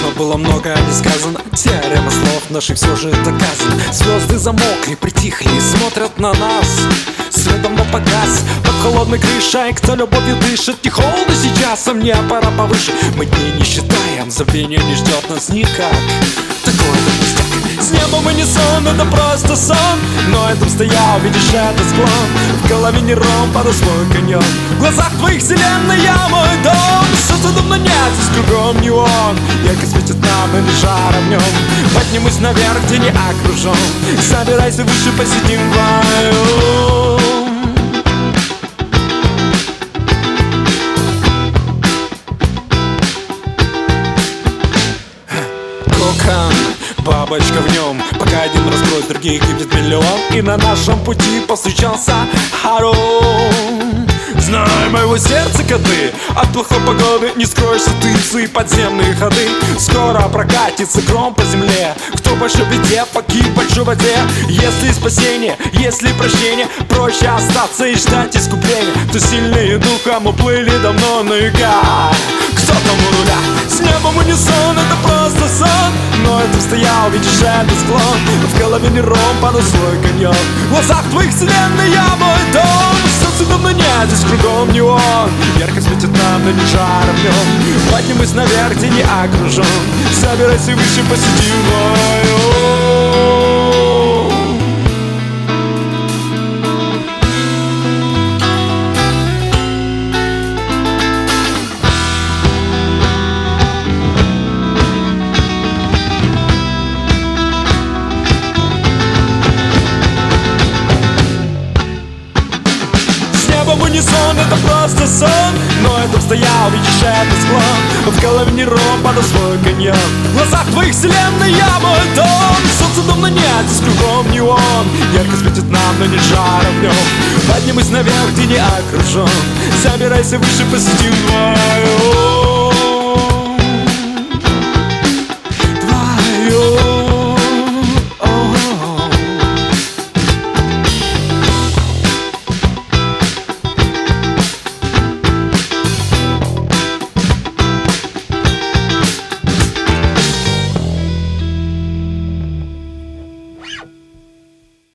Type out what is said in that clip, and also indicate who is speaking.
Speaker 1: Возможно, было многое не сказано. Теорема слов наших все же доказана. Звезды замолкли, притихли и смотрят на нас. Свет давно погас под холодной крышей. Кто любовью дышит, не холодно сейчас, а мне пора повыше. Мы дней не считаем, забвение не ждет нас никак. Такой-то пустяк. С небом и не сон, это просто сон. Но я там стоял, видишь, это склон. В голове не ром, пару свой конек. В глазах твоих вселенная мой дом. Солнца давно нет, здесь кругом не он. Ярко светит нам, и жар в нем. Поднимусь наверх, где не окружен. Собирайся выше, посидим вдвоем. Кокон, бабочка в нем. Пока один раскроет, других гибнет миллион. И на нашем пути повстречался Харон. Знай моего сердца коты, от плохой погоды не скроешься ты в свои подземные ходы. Скоро прокатится гром по земле. Кто больше в беде, погиб в большой воде. Если спасение, если прощение, проще остаться и ждать искупления. То сильные духом уплыли давно на века. Кто там у руля? С небом унисон, это просто сон. Но это стоял, видишь, это склон. В голове не ром, падал свой конек. В глазах твоих вселенная мой дом. Солнца давно нет, здесь кругом не он. Ярко светит нам, но не жар в нем. Поднимусь наверх, где не окружен. Собирайся выше, посидим вдвоем. Унисон, это просто сон. Но я там стоял, видишь, это склон. В голове не ром, падал свой коньяк. В глазах твоих вселенная мой дом. Солнца давно нет, здесь кругом не он. Ярко светит нам, но не жара в нем. Поднимусь наверх, где не окружен. Собирайся выше, посидим вдвоем.